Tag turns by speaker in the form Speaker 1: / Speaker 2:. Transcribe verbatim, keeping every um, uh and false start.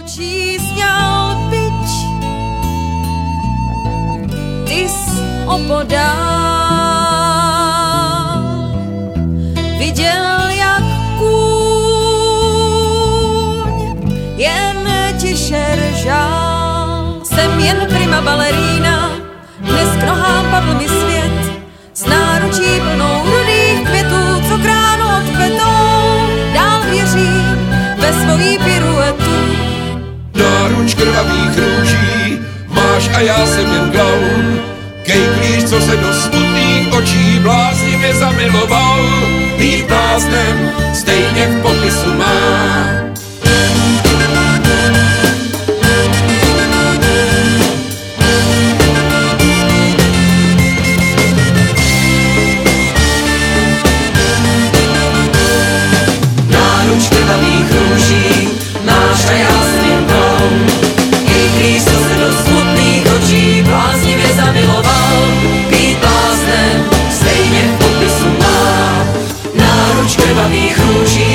Speaker 1: očí sňal bič, ty jsi opodál viděl, jak kůň jen tiše ržál. Jsem jen prima balerína, dnes k nohám padl mi svět, s náručí plnou rudých květů, co k ránu odkvetou. Dál věřím ve svojí piruetu.
Speaker 2: Náruč krvavých růží máš a já jsem jen klaun. Kejklíš, co se do smutných očí bláznivě zamiloval. Být bláznem stejně v popisu má.
Speaker 3: Náruč krvavých růží máš a já jsem jen klaun. Kejklíš, co se do smutných očí bláznivě zamiloval. Být bláznem stejně v popisu má. Náruč krvavých růží